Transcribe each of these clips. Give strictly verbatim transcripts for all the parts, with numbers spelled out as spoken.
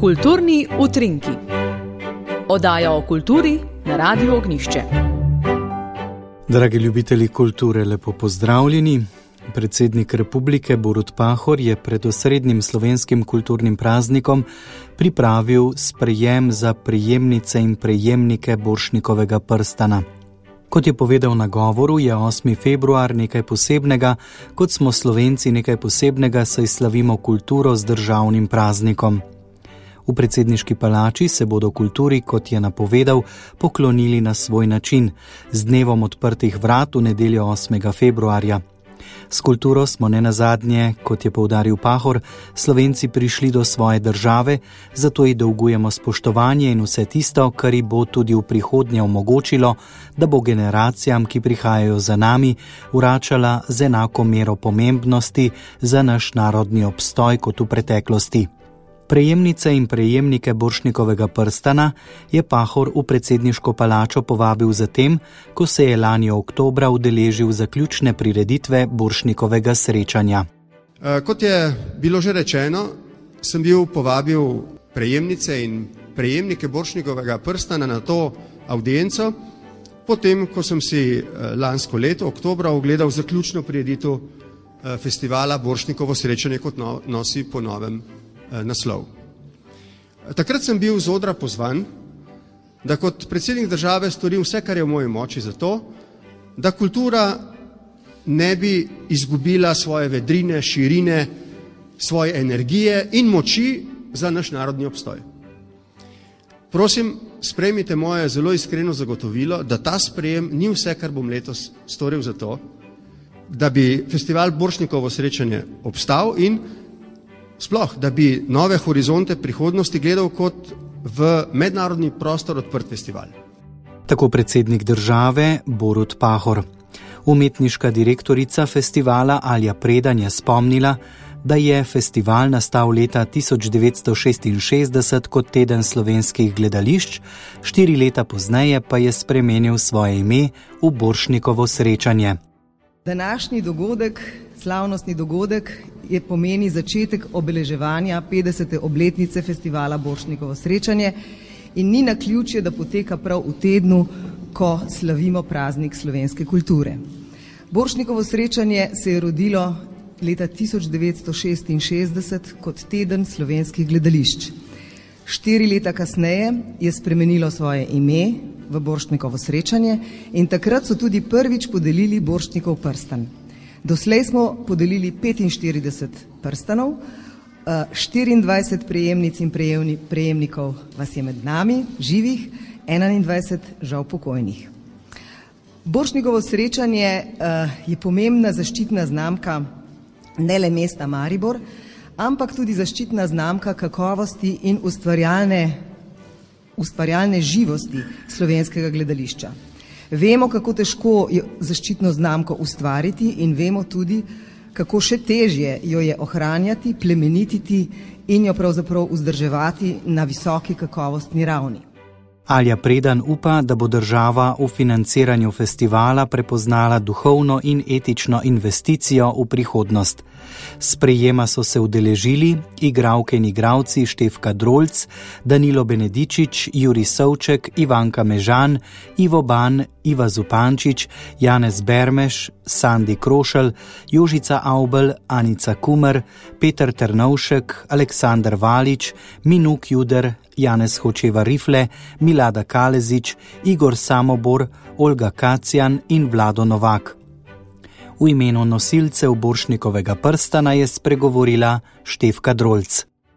Kulturni utrinki. Oddaja o kulturi na Radiu Ognjišče. Dragi ljubitelji kulture, lepo pozdravljeni. Predsednik Republike Borut Pahor je pred osrednjim slovenskim kulturnim praznikom pripravil sprejem za prejemnice in prejemnike Borštnikovega prstana. Kot je povedal na govoru, je osmi februar nekaj posebnega, kot smo Slovenci nekaj posebnega, saj slavimo kulturo z državnim praznikom. V predsedniški palači se bodo kulturi, kot je napovedal, poklonili na svoj način, z dnevom odprtih vrat v nedeljo osmega februarja. S kulturo smo nenazadnje, kot je poudaril Pahor, Slovenci prišli do svoje države, zato ji dolgujemo spoštovanje in vse tisto, kar ji bo tudi v prihodnje omogočilo, da bo generacijam, ki prihajajo za nami, vračala z enako mero pomembnosti za naš narodni obstoj kot v preteklosti. Prejemnice in prejemnike Borštnikovega prstana je Pahor v predsedniško palačo povabil zatem, ko se je lani oktobra udeležil zaključne prireditve Borštnikovega srečanja. Kot je bilo že rečeno, sem bil povabil prejemnice in prejemnike Borštnikovega prstana na to avdienco, potem, ko sem si lansko leto, oktobra, ogledal zaključno prireditev festivala Borštnikovo srečanje, kot nosi po novem naslov. Takrat sem bil z odra pozvan, da kot predsednik države storim vse, kar je v moji moči za to, da kultura ne bi izgubila svoje vedrine, širine, svoje energije in moči za naš narodni obstoj. Prosim, sprejmite moje zelo iskreno zagotovilo, da ta sprejem ni vse, kar bom letos storil za to, da bi festival Borštnikovo srečanje obstal in sploh, da bi nove horizonte prihodnosti gledal kot v mednarodni prostor odprt festival. Tako predsednik države Borut Pahor. Umetniška direktorica festivala Alja Predan je spomnila, da je festival nastal leta tisoč devetsto šestinšestdeset kot teden slovenskih gledališč, štiri leta pozneje pa je spremenil svoje ime v Borštnikovo srečanje. Današnji dogodek, slavnostni dogodek, je pomeni začetek obeleževanja petdesete obletnice festivala Borštnikovo srečanje in ni naključje, da poteka prav v tednu, ko slavimo praznik slovenske kulture. Borštnikovo srečanje se je rodilo leta tisoč devetsto šestinšestdeset kot teden slovenskih gledališč. Štiri leta kasneje je spremenilo svoje ime v Borštnikovo srečanje in takrat so tudi prvič podelili Borštnikov prstan. Doslej smo podelili petinštirideset prstanov, štiriindvajset prejemnic in prejemnikov vas je med nami, živih, enaindvajset žal pokojnih. Borštnikovo srečanje je pomembna zaščitna znamka ne le mesta Maribor, ampak tudi zaščitna znamka kakovosti in ustvarjalne, ustvarjalne živosti slovenskega gledališča. Vemo, kako težko je zaščitno znamko ustvariti in vemo tudi, kako še težje jo je ohranjati, plemenititi in jo pravzaprav vzdrževati na visoki kakovostni ravni. Alja Predan upa, da bo država v financiranju festivala prepoznala duhovno in etično investicijo v prihodnost. Sprejema so se udeležili igralke in igralci Štefka Drolc, Danilo Benedičič, Jurij Sovček, Ivanka Mežan, Ivo Ban, Iva Zupančič, Janez Bermeš, Sandi Krošelj, Jožica Avbelj, Anica Kumer, Peter Ternovšek, Aleksandar Valič, Minuk Juder, Janez Hočeva Rifle, Milada Kalezič, Igor Samobor, Olga Kacjan in Vlado Novak. V imenu nosilcev Borštnikovega prstana je spregovorila Štefka Drolc.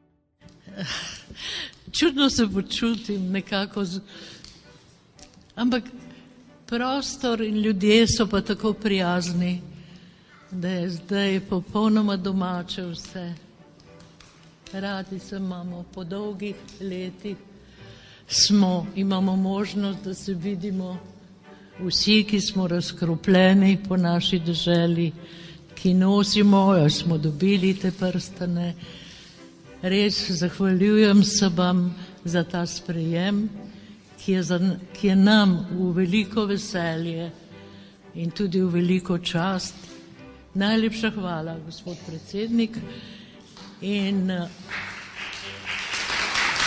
Čudno se počutim nekako, z... ampak prostor in ljudje so pa tako prijazni, da je zdaj popolnoma domače vse. Radi se imamo po dolgih letih, smo, imamo možnost, da se vidimo vsi, ki smo razkropljeni po naši deželi, ki nosimo, jo smo dobili te prstane. Res zahvaljujem se vam za ta sprejem, ki je, za, ki je nam v veliko veselje in tudi v veliko čast. Najlepša hvala, gospod predsednik. In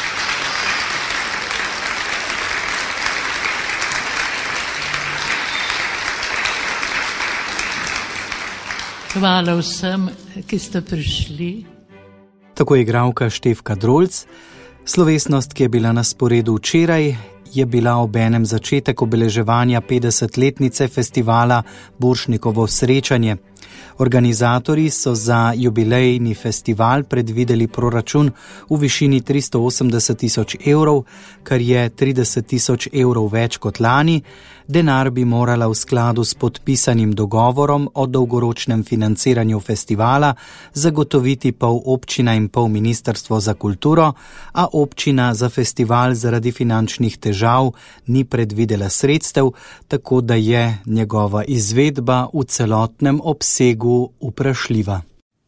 Hvala vsem, ki ste prišli. Tako je igralka Štefka Drolc. Slovesnost, ki je bila na sporedu včeraj, je bila obenem začetek obeleževanja petdesetletnice festivala Borštnikovo srečanje. Organizatorji so za jubilejni festival predvideli proračun v višini tristo osemdeset tisoč evrov, kar je trideset tisoč evrov več kot lani. Denar bi morala v skladu s podpisanim dogovorom o dolgoročnem financiranju festivala zagotoviti pol občina in pol ministrstvo za kulturo, a občina za festival zaradi finančnih težav ni predvidela sredstev, tako da je njegova izvedba v celotnem obsegu vprašljiva.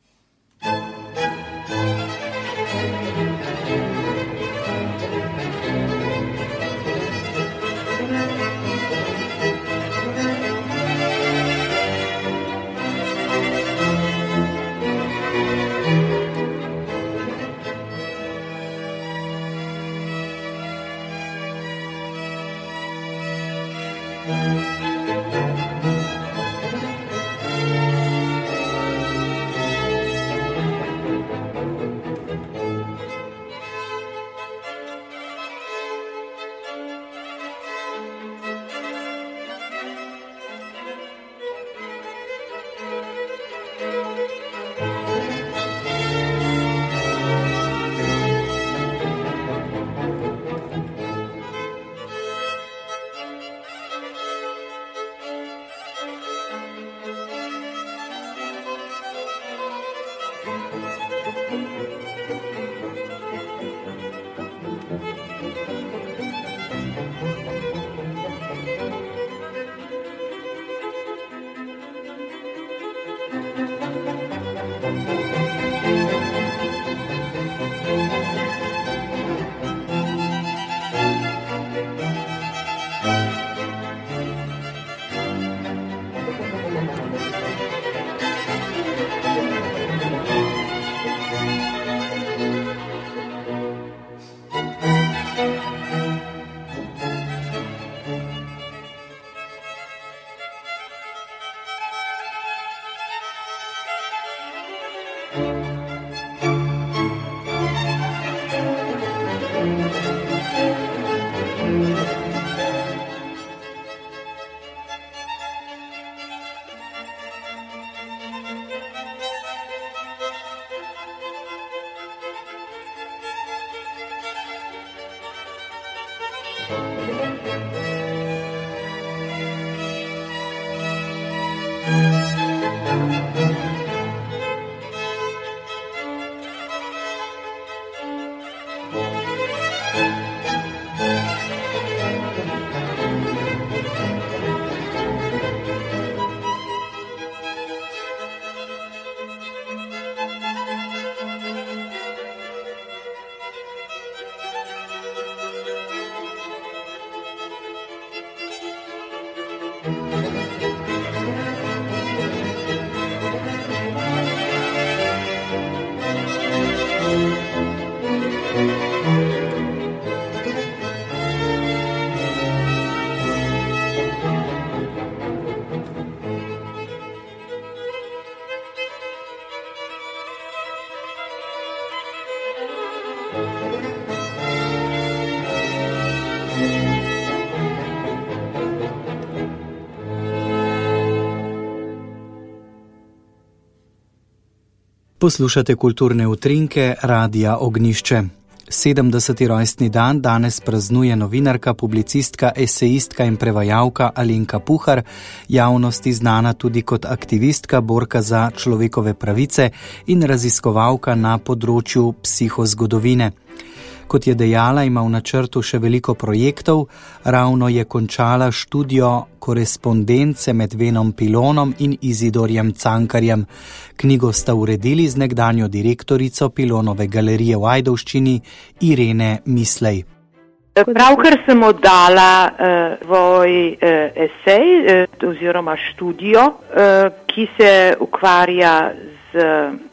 Poslušate kulturne utrinke Radia Ognjišče. sedemdeseti rojstni dan danes praznuje novinarka, publicistka, esejistka in prevajalka Alenka Puhar, javnosti znana tudi kot aktivistka, borka za človekove pravice in raziskovalka na področju psihozgodovine. Kot je dejala, ima v načrtu še veliko projektov, ravno je končala študijo korespondence med Venom Pilonom in Izidorjem Cankarjem. Knjigo sta uredili z nekdanjo direktorico Pilonove galerije v Ajdovščini Irene Mislej. Pravkar sem oddala uh, svoj uh, esej uh, oziroma študijo, uh, ki se ukvarja z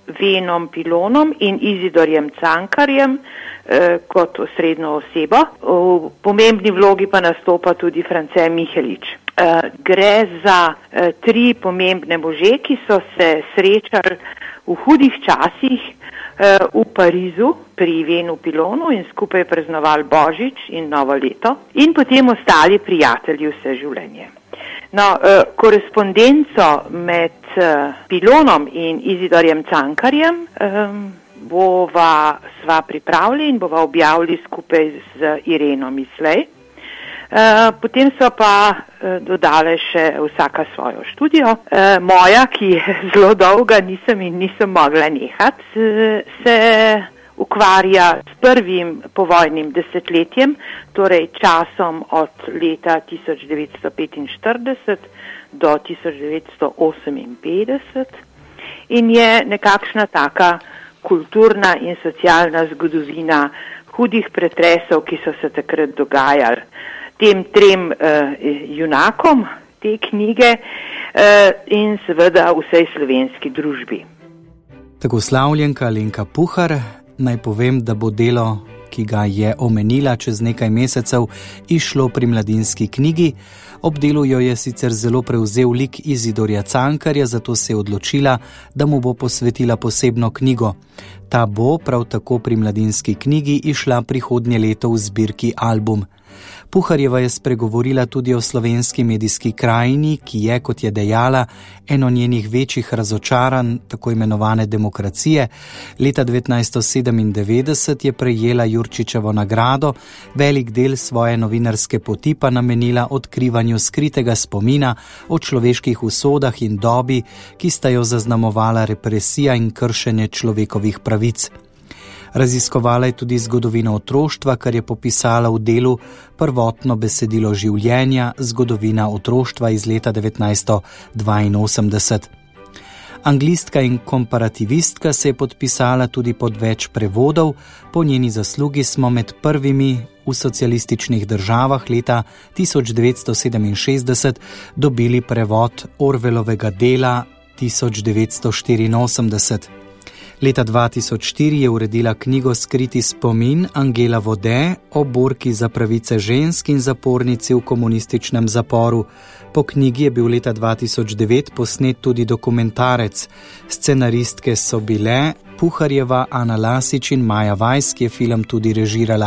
Venom Pilonom in Izidorjem Cankarjem eh, kot osrednjo osebo. V pomembni vlogi pa nastopa tudi France Mihelič. Eh, gre za eh, tri pomembne može, ki so se srečali v hudih časih eh, v Parizu pri Venu Pilonu in skupaj praznovali Božič in Novo leto in potem ostali prijatelji vse življenje. No, eh, korespondenco med eh, Pilonom in Izidorjem Cankarjem eh, bova sva pripravili in bova objavili skupaj z Ireno Mislej. Eh, potem so pa eh, dodale še vsaka svojo študijo. Eh, moja, ki je zelo dolga, nisem in nisem mogla nehati, se, se ukvarja s prvim povojnim desetletjem, torej časom od leta tisoč devetsto petinštirideset do tisoč devetsto oseminpetdeset in je nekakšna taka kulturna in socialna zgodovina hudih pretresov, ki so se takrat dogajali tem trem uh, junakom te knjige uh, in seveda vsej slovenski družbi. Tako slavljenka Alenka Puhar. Naj povem, da bo delo, ki ga je omenila čez nekaj mesecev, išlo pri Mladinski knjigi. Ob delu jo je sicer zelo prevzel lik Izidorja Cankarja, zato se je odločila, da mu bo posvetila posebno knjigo. Ta bo prav tako pri Mladinski knjigi išla prihodnje leto v zbirki Album. Puharjeva je spregovorila tudi o slovenski medijski krajini, ki je, kot je dejala, eno njenih večjih razočaranj, tako imenovane demokracije. Leta devetnajststo sedemindevetdeset je prejela Jurčičevo nagrado, velik del svoje novinarske poti pa namenila odkrivanju skritega spomina o človeških usodah in dobi, ki sta jo zaznamovala represija in kršenje človekovih pravic. Raziskovala je tudi zgodovino otroštva, kar je popisala v delu Prvotno besedilo življenja, zgodovina otroštva iz leta devetnajststo dvainosemdeset. Anglistka in komparativistka se je podpisala tudi pod več prevodov, po njeni zaslugi smo med prvimi v socialističnih državah leta tisoč devetsto sedeminšestdeset dobili prevod Orwellovega dela tisoč devetsto štiriinosemdeset. Leta dva tisoč štiri je uredila knjigo Skriti spomin Angela Vode o borki za pravice žensk in zapornici v komunističnem zaporu. Po knjigi je bil leta dva tisoč devet posnet tudi dokumentarec. Scenaristke so bile Puharjeva, Ana Lasič in Maja Vajs, ki je film tudi režirala.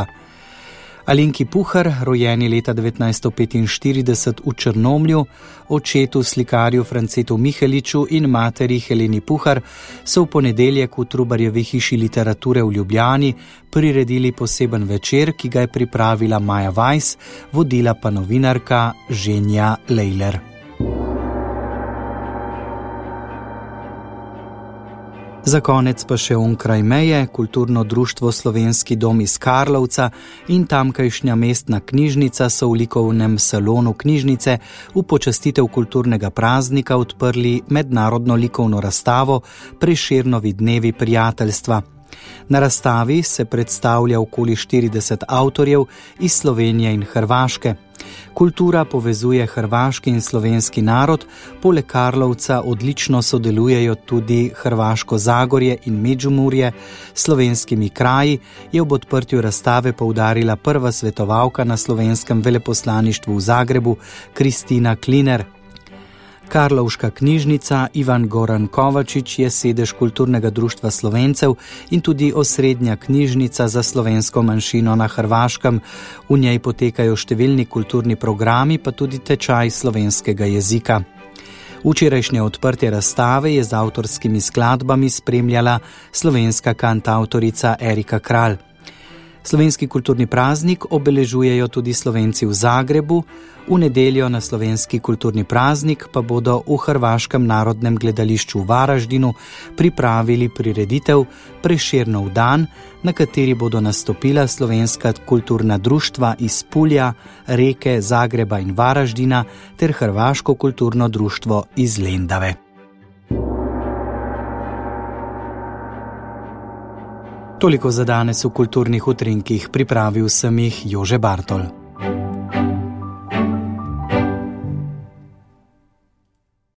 Alenki Puhar, rojeni leta devetnajststo petinštirideset v Črnomlju, očetu slikarju Francetu Miheliču in materi Heleni Puhar, so v ponedeljek v Trubarjevi hiši literature v Ljubljani priredili poseben večer, ki ga je pripravila Maja Vajs, vodila pa novinarka Ženja Lejler. Za konec pa še onkraj meje, kulturno društvo Slovenski dom iz Karlovca in tamkajšnja mestna knjižnica so v likovnem salonu knjižnice v počastitev kulturnega praznika odprli mednarodno likovno razstavo Prešernovi dnevi prijateljstva. Na razstavi se predstavlja okoli štirideset avtorjev iz Slovenije in Hrvaške. Kultura povezuje hrvaški in slovenski narod, poleg Karlovca odlično sodelujejo tudi Hrvaško Zagorje in Međimurje s slovenskimi kraji, je ob odprtju razstave poudarila prva svetovalka na slovenskem veleposlaništvu v Zagrebu, Kristina Kliner. Karlovška knjižnica Ivan Goran Kovačič je sedež kulturnega društva Slovencev in tudi osrednja knjižnica za slovensko manjšino na Hrvaškem. V njej potekajo številni kulturni programi, pa tudi tečaj slovenskega jezika. Včerajšnje odprtje razstave je z avtorskimi skladbami spremljala slovenska kantavtorica Erika Kralj. Slovenski kulturni praznik obeležujejo tudi Slovenci v Zagrebu, v nedeljo na slovenski kulturni praznik pa bodo v Hrvaškem narodnem gledališču v Varaždinu pripravili prireditev Prešernov dan, na kateri bodo nastopila slovenska kulturna društva iz Pulja, Reke, Zagreba in Varaždina ter Hrvaško kulturno društvo iz Lendave. Toliko za danes v kulturnih utrinkih, pripravil sem jih Jože Bartol.